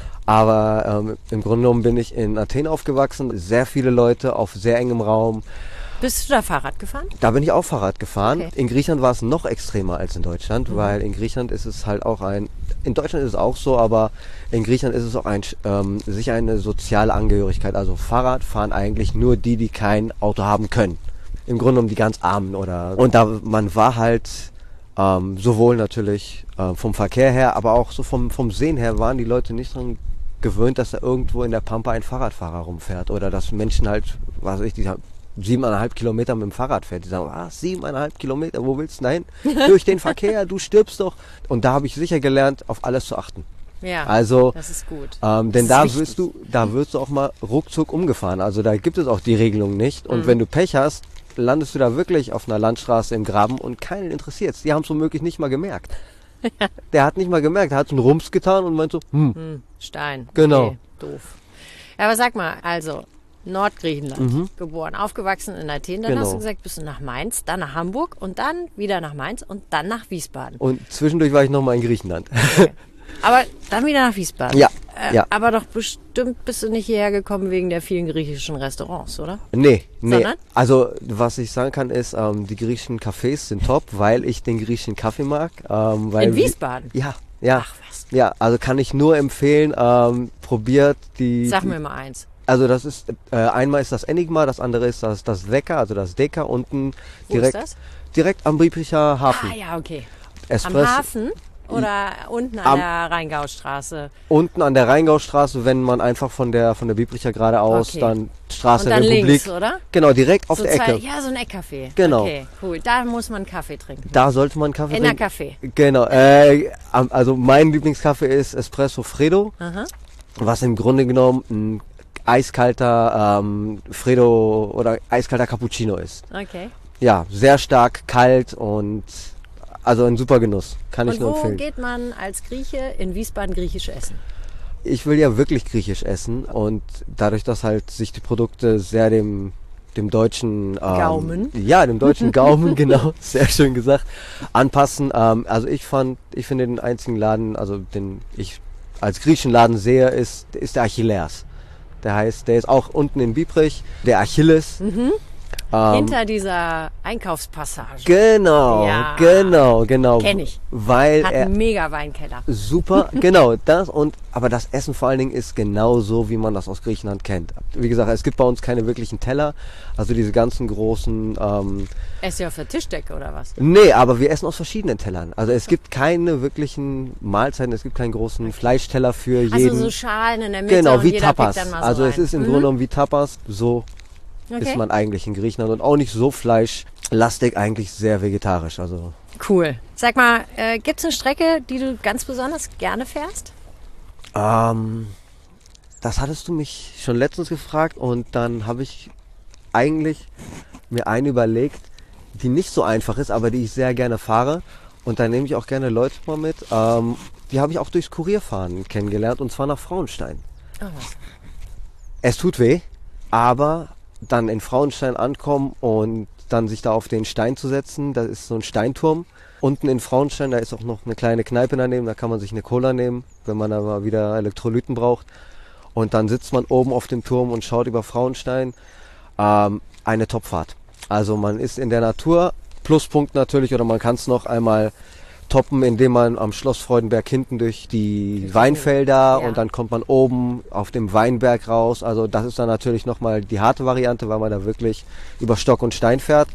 [SPEAKER 3] Aber ähm, im Grunde genommen bin ich in Athen aufgewachsen. Sehr viele Leute auf sehr engem Raum.
[SPEAKER 2] Bist du da Fahrrad gefahren?
[SPEAKER 3] Da bin ich auch Fahrrad gefahren.
[SPEAKER 2] Okay.
[SPEAKER 3] In Griechenland war es noch extremer als in Deutschland, mhm. weil in Griechenland ist es halt auch ein, in Deutschland ist es auch so, aber in Griechenland ist es auch ein, ähm, sicher eine soziale Angehörigkeit. Also Fahrrad fahren eigentlich nur die, die kein Auto haben können. Im Grunde genommen die ganz Armen oder, und da, man war halt, ähm, sowohl natürlich äh, vom Verkehr her, aber auch so vom, vom Sehen her waren die Leute nicht dran gewöhnt, dass da irgendwo in der Pampa ein Fahrradfahrer rumfährt oder dass Menschen halt, was weiß ich, die siebeneinhalb Kilometer mit dem Fahrrad fährt. Die sagen, ah, siebeneinhalb Kilometer, wo willst du denn hin? Durch den Verkehr, du stirbst doch. Und da habe ich sicher gelernt, auf alles zu achten.
[SPEAKER 2] Ja,
[SPEAKER 3] also,
[SPEAKER 2] das ist gut.
[SPEAKER 3] Ähm, denn
[SPEAKER 2] das
[SPEAKER 3] da
[SPEAKER 2] ist
[SPEAKER 3] wirst du, da wirst du auch mal ruckzuck umgefahren. Also da gibt es auch die Regelung nicht. Und mhm. wenn du Pech hast, landest du da wirklich auf einer Landstraße im Graben und keinen interessiert's. Die haben es womöglich nicht mal gemerkt. Der hat nicht mal gemerkt, er hat so einen Rums getan und meint so, hm.
[SPEAKER 2] Hm, Stein.
[SPEAKER 3] Genau.
[SPEAKER 2] Okay, doof. Ja, aber sag mal, also Nordgriechenland,
[SPEAKER 3] Mhm.
[SPEAKER 2] geboren, aufgewachsen in Athen, dann
[SPEAKER 3] Genau.
[SPEAKER 2] hast du gesagt, bist du nach Mainz, dann nach Hamburg und dann wieder nach Mainz und dann nach Wiesbaden.
[SPEAKER 3] Und zwischendurch war ich nochmal in Griechenland.
[SPEAKER 2] Aber dann wieder nach Wiesbaden.
[SPEAKER 3] Ja,
[SPEAKER 2] Äh,
[SPEAKER 3] ja.
[SPEAKER 2] Aber doch bestimmt bist du nicht hierher gekommen wegen der vielen griechischen Restaurants, oder?
[SPEAKER 3] Nee, nee.
[SPEAKER 2] Sondern?
[SPEAKER 3] Also, was ich sagen kann, ist, ähm, die griechischen Cafés sind top, weil ich den griechischen Kaffee mag. Ähm, weil
[SPEAKER 2] In Wiesbaden?
[SPEAKER 3] Ja, ja.
[SPEAKER 2] Ach was.
[SPEAKER 3] Ja, also kann ich nur empfehlen, ähm, probiert die...
[SPEAKER 2] Sag
[SPEAKER 3] die,
[SPEAKER 2] mir mal eins.
[SPEAKER 3] Also das ist, äh, einmal ist das Enigma, das andere ist das, das Deka, also das Deka unten
[SPEAKER 2] Wo
[SPEAKER 3] direkt,
[SPEAKER 2] ist das?
[SPEAKER 3] direkt am Biebricher Hafen.
[SPEAKER 2] Ah ja, okay.
[SPEAKER 3] Espresso.
[SPEAKER 2] Am Hafen oder unten an
[SPEAKER 3] Am-
[SPEAKER 2] der Rheingaustraße?
[SPEAKER 3] Unten an der Rheingaustraße, wenn man einfach von der von der Biebricher geradeaus,
[SPEAKER 2] Okay.
[SPEAKER 3] dann Straße
[SPEAKER 2] Und dann
[SPEAKER 3] Republik.
[SPEAKER 2] links, oder?
[SPEAKER 3] Genau, direkt auf
[SPEAKER 2] So
[SPEAKER 3] der
[SPEAKER 2] zwei,
[SPEAKER 3] Ecke.
[SPEAKER 2] ja, so ein Eckcafé.
[SPEAKER 3] Genau.
[SPEAKER 2] Okay, cool. Da muss man Kaffee trinken.
[SPEAKER 3] Da sollte man Kaffee
[SPEAKER 2] In der
[SPEAKER 3] trinken.
[SPEAKER 2] Café.
[SPEAKER 3] Genau. Äh, am- also mein Lieblingskaffee ist Espresso Freddo,
[SPEAKER 2] Aha.
[SPEAKER 3] was im Grunde genommen ein eiskalter ähm, Freddo oder eiskalter Cappuccino ist.
[SPEAKER 2] Okay.
[SPEAKER 3] Ja, sehr stark, kalt und also ein super Genuss. Kann ich
[SPEAKER 2] Und
[SPEAKER 3] nur
[SPEAKER 2] wo
[SPEAKER 3] empfehlen.
[SPEAKER 2] geht man als Grieche in Wiesbaden griechisch essen?
[SPEAKER 3] Ich will ja wirklich griechisch essen und dadurch, dass halt sich die Produkte sehr dem dem deutschen ähm,
[SPEAKER 2] Gaumen.
[SPEAKER 3] ja, dem deutschen Gaumen, genau, sehr schön gesagt, anpassen. Ähm, also ich fand, ich finde den einzigen Laden, also den ich als griechischen Laden sehe, ist ist der Achilleas. Der heißt, der ist auch unten in Biebrich, der Achilles. Ähm,
[SPEAKER 2] Hinter dieser Einkaufspassage.
[SPEAKER 3] Genau,
[SPEAKER 2] Ja.
[SPEAKER 3] genau, genau.
[SPEAKER 2] Kenn ich.
[SPEAKER 3] Weil
[SPEAKER 2] Hat
[SPEAKER 3] er
[SPEAKER 2] einen mega Weinkeller.
[SPEAKER 3] super, genau, das und aber das Essen vor allen Dingen ist genau so, wie man das aus Griechenland kennt. Wie gesagt, es gibt bei uns keine wirklichen Teller, also diese ganzen großen, ähm,
[SPEAKER 2] Esst ihr auf der Tischdecke oder was?
[SPEAKER 3] nee, aber wir essen aus verschiedenen Tellern. Also es gibt keine wirklichen Mahlzeiten, es gibt keinen großen Fleischteller für jeden.
[SPEAKER 2] Also so Schalen in der Mitte
[SPEAKER 3] Genau,
[SPEAKER 2] und
[SPEAKER 3] wie
[SPEAKER 2] jeder
[SPEAKER 3] Tapas.
[SPEAKER 2] pickt dann mal so
[SPEAKER 3] Also es
[SPEAKER 2] rein.
[SPEAKER 3] ist im
[SPEAKER 2] Mhm.
[SPEAKER 3] Grunde genommen wie Tapas, so
[SPEAKER 2] Okay.
[SPEAKER 3] ist man eigentlich in Griechenland und auch nicht so fleischlastig, eigentlich sehr vegetarisch. Also
[SPEAKER 2] Cool. Sag mal, äh, gibt es eine Strecke, die du ganz besonders gerne fährst?
[SPEAKER 3] Ähm, das hattest du mich schon letztens gefragt und dann habe ich eigentlich mir eine überlegt, die nicht so einfach ist, aber die ich sehr gerne fahre. Und da nehme ich auch gerne Leute mal mit. Ähm, die habe ich auch durchs Kurierfahren kennengelernt und zwar nach Frauenstein.
[SPEAKER 2] Oh, was?
[SPEAKER 3] Es tut weh, aber dann in Frauenstein ankommen und dann sich da auf den Stein zu setzen, da ist so ein Steinturm. Unten in Frauenstein, da ist auch noch eine kleine Kneipe daneben, da kann man sich eine Cola nehmen, wenn man da mal wieder Elektrolyten braucht. Und dann sitzt man oben auf dem Turm und schaut über Frauenstein. Ähm, eine Topfahrt. Also man ist in der Natur, Pluspunkt natürlich, oder man kann es noch einmal toppen, indem man am Schloss Freudenberg hinten durch die Weinfelder
[SPEAKER 2] Ja.
[SPEAKER 3] und dann kommt man oben auf dem Weinberg raus. Also das ist dann natürlich nochmal die harte Variante, weil man da wirklich über Stock und Stein fährt.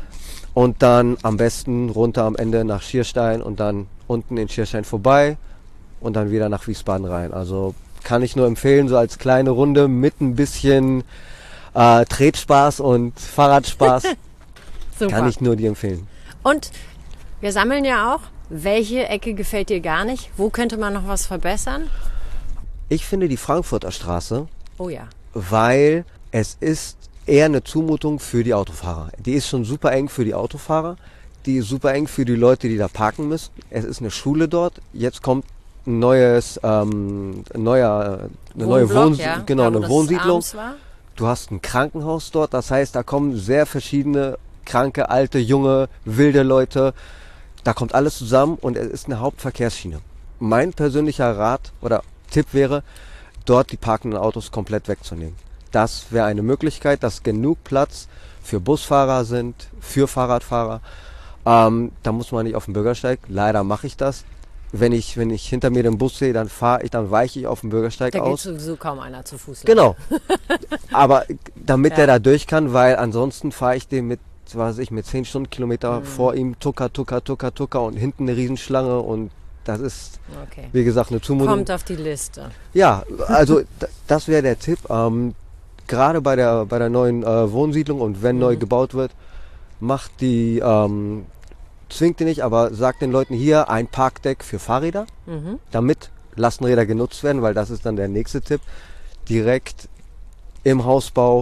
[SPEAKER 3] Und dann am besten runter am Ende nach Schierstein und dann unten in Schierstein vorbei und dann wieder nach Wiesbaden rein. Also kann ich nur empfehlen, so als kleine Runde mit ein bisschen äh, Tretspaß und Fahrradspaß
[SPEAKER 2] Super.
[SPEAKER 3] kann ich nur dir empfehlen.
[SPEAKER 2] Und wir sammeln ja auch. Welche Ecke gefällt dir gar nicht? Wo könnte man noch was verbessern?
[SPEAKER 3] Ich finde die Frankfurter Straße,
[SPEAKER 2] Oh ja.
[SPEAKER 3] weil es ist eher eine Zumutung für die Autofahrer. Die ist schon super eng für die Autofahrer, die ist super eng für die Leute, die da parken müssen. Es ist eine Schule dort. Jetzt kommt ein neues, ähm, ein neuer, eine neue
[SPEAKER 2] Wohnblock,
[SPEAKER 3] Wohn
[SPEAKER 2] ja.
[SPEAKER 3] genau,
[SPEAKER 2] Da, wo
[SPEAKER 3] eine
[SPEAKER 2] das
[SPEAKER 3] Wohnsiedlung.
[SPEAKER 2] abends war.
[SPEAKER 3] Du hast ein Krankenhaus dort, das heißt, da kommen sehr verschiedene kranke, alte, junge, wilde Leute. Da kommt alles zusammen und es ist eine Hauptverkehrsschiene. Mein persönlicher Rat oder Tipp wäre, dort die parkenden Autos komplett wegzunehmen. Das wäre eine Möglichkeit, dass genug Platz für Busfahrer sind, für Fahrradfahrer. Ähm, da muss man nicht auf den Bürgersteig. Leider mache ich das. Wenn ich, wenn ich hinter mir den Bus sehe, dann fahre ich, dann weiche ich auf den Bürgersteig
[SPEAKER 2] Da geht
[SPEAKER 3] aus.
[SPEAKER 2] sowieso kaum einer zu Fuß. lang.
[SPEAKER 3] Genau. Aber damit
[SPEAKER 2] Ja.
[SPEAKER 3] der da durch kann, weil ansonsten fahre ich den mit, was weiß ich, mit zehn Stundenkilometer
[SPEAKER 2] Mhm.
[SPEAKER 3] vor ihm, tucker, tucker, tucker, tucker und hinten eine Riesenschlange und das ist,
[SPEAKER 2] Okay.
[SPEAKER 3] wie gesagt, eine Zumutung.
[SPEAKER 2] Kommt auf die Liste.
[SPEAKER 3] Ja, also d- das wäre der Tipp. Ähm, gerade bei der, bei der neuen äh, Wohnsiedlung und wenn
[SPEAKER 2] Mhm.
[SPEAKER 3] neu gebaut wird, macht die, ähm, zwingt die nicht, aber sagt den Leuten hier ein Parkdeck für Fahrräder,
[SPEAKER 2] Mhm.
[SPEAKER 3] damit Lastenräder genutzt werden, weil das ist dann der nächste Tipp. Direkt im Hausbau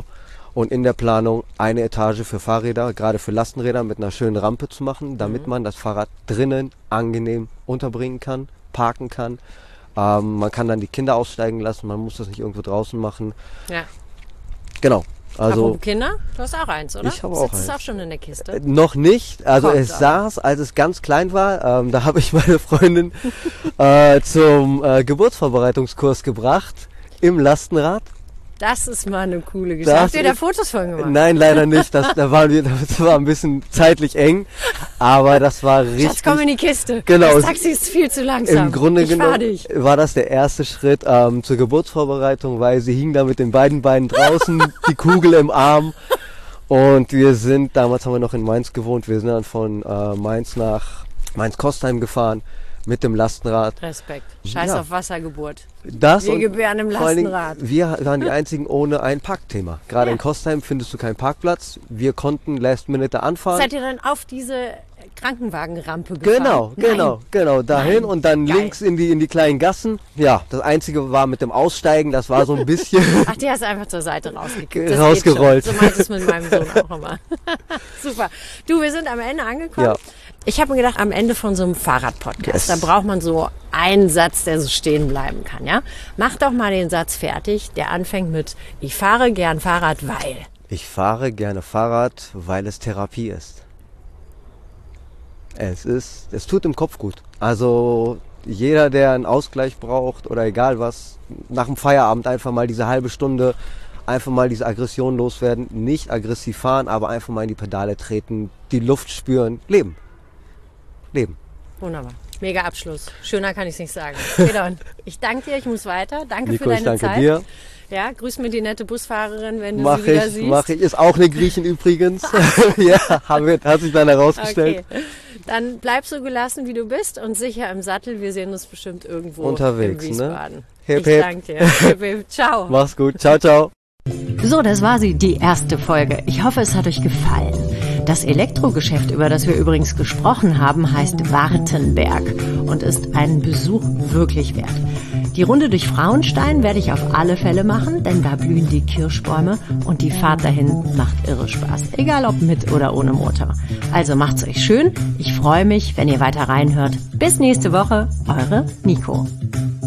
[SPEAKER 3] und in der Planung eine Etage für Fahrräder, gerade für Lastenräder, mit einer schönen Rampe zu machen, damit mhm. man das Fahrrad drinnen angenehm unterbringen kann, parken kann. Ähm, man kann dann die Kinder aussteigen lassen, man muss das nicht irgendwo draußen machen.
[SPEAKER 2] Ja.
[SPEAKER 3] Genau. Also,
[SPEAKER 2] apropos Kinder, du hast auch eins, oder?
[SPEAKER 3] Ich habe auch eins.
[SPEAKER 2] Sitzt es auch schon in der Kiste?
[SPEAKER 3] Äh, noch nicht. Also
[SPEAKER 2] Kommt
[SPEAKER 3] es
[SPEAKER 2] auch.
[SPEAKER 3] saß, als es ganz klein war. Ähm, da habe ich meine Freundin äh, zum äh, Geburtsvorbereitungskurs gebracht im Lastenrad.
[SPEAKER 2] Das ist mal eine coole Geschichte.
[SPEAKER 3] Das
[SPEAKER 2] Habt ihr da
[SPEAKER 3] ist-
[SPEAKER 2] Fotos von gemacht?
[SPEAKER 3] Nein, leider nicht. Das, da waren wir, das war ein bisschen zeitlich eng, aber das war richtig.
[SPEAKER 2] Schatz, komm in die Kiste.
[SPEAKER 3] Genau.
[SPEAKER 2] Das Taxi ist viel zu langsam.
[SPEAKER 3] Im Grunde
[SPEAKER 2] ich fahr
[SPEAKER 3] genommen
[SPEAKER 2] dich.
[SPEAKER 3] war das der erste Schritt ähm, zur Geburtsvorbereitung, weil sie hing da mit den beiden Beinen draußen, die Kugel im Arm. Und wir sind, damals haben wir noch in Mainz gewohnt, wir sind dann von äh, Mainz nach Mainz-Kostheim gefahren mit dem Lastenrad.
[SPEAKER 2] Respekt. Scheiß
[SPEAKER 3] Ja.
[SPEAKER 2] auf Wassergeburt.
[SPEAKER 3] Das
[SPEAKER 2] Wir
[SPEAKER 3] und
[SPEAKER 2] gebären im
[SPEAKER 3] vor allen Dingen,
[SPEAKER 2] Lastenrad.
[SPEAKER 3] wir waren die einzigen ohne ein Parkthema. Gerade
[SPEAKER 2] Ja.
[SPEAKER 3] in Kostheim findest du keinen Parkplatz. Wir konnten Last Minute da anfahren.
[SPEAKER 2] Seid ihr dann auf diese Krankenwagenrampe gefahren?
[SPEAKER 3] Genau,
[SPEAKER 2] Nein.
[SPEAKER 3] genau, genau. Dahin
[SPEAKER 2] Nein.
[SPEAKER 3] und dann
[SPEAKER 2] Geil.
[SPEAKER 3] links in die, in die kleinen Gassen. Ja, das Einzige war mit dem Aussteigen, das war so ein bisschen
[SPEAKER 2] Ach, die hast du einfach zur Seite rausgekippt. Das
[SPEAKER 3] Rausgerollt.
[SPEAKER 2] Geht schon. So meinte ich es mit meinem Sohn auch immer. Super. Du, wir sind am Ende angekommen.
[SPEAKER 3] Ja.
[SPEAKER 2] Ich habe mir gedacht, am Ende von so einem Fahrradpodcast,
[SPEAKER 3] Yes.
[SPEAKER 2] da braucht man so einen Satz, der so stehen bleiben kann. Ja? Mach doch mal den Satz fertig, der anfängt mit: Ich fahre gern Fahrrad, weil.
[SPEAKER 3] Ich fahre gerne Fahrrad, weil es Therapie ist. Es ist, es tut im Kopf gut. Also jeder, der einen Ausgleich braucht oder egal was, nach dem Feierabend einfach mal diese halbe Stunde, einfach mal diese Aggression loswerden, nicht aggressiv fahren, aber einfach mal in die Pedale treten, die Luft spüren, leben. Leben.
[SPEAKER 2] Wunderbar. Mega Abschluss. Schöner kann ich es nicht sagen. Gedon, ich danke dir, ich muss weiter. Danke
[SPEAKER 3] Nico,
[SPEAKER 2] für
[SPEAKER 3] ich
[SPEAKER 2] deine
[SPEAKER 3] danke
[SPEAKER 2] Zeit.
[SPEAKER 3] dir.
[SPEAKER 2] Ja, grüß mir die nette Busfahrerin, wenn du
[SPEAKER 3] Mach
[SPEAKER 2] sie wieder
[SPEAKER 3] ich,
[SPEAKER 2] siehst.
[SPEAKER 3] mach ich. Ist auch eine Griechin übrigens. Ja, haben wir, hat sich dann herausgestellt.
[SPEAKER 2] Okay, dann bleib so gelassen, wie du bist und sicher im Sattel. Wir sehen uns bestimmt irgendwo
[SPEAKER 3] Unterwegs,
[SPEAKER 2] in Wiesbaden.
[SPEAKER 3] ne? Hip,
[SPEAKER 2] ich
[SPEAKER 3] hip.
[SPEAKER 2] danke dir. Hip, hip. Ciao.
[SPEAKER 3] Mach's gut. Ciao, ciao.
[SPEAKER 2] So, das war sie, die erste Folge. Ich hoffe, es hat euch gefallen. Das Elektrogeschäft, über das wir übrigens gesprochen haben, heißt Wartenberg und ist einen Besuch wirklich wert. Die Runde durch Frauenstein werde ich auf alle Fälle machen, denn da blühen die Kirschbäume und die Fahrt dahin macht irre Spaß, egal ob mit oder ohne Motor. Also macht's euch schön. Ich freue mich, wenn ihr weiter reinhört. Bis nächste Woche, eure Nico.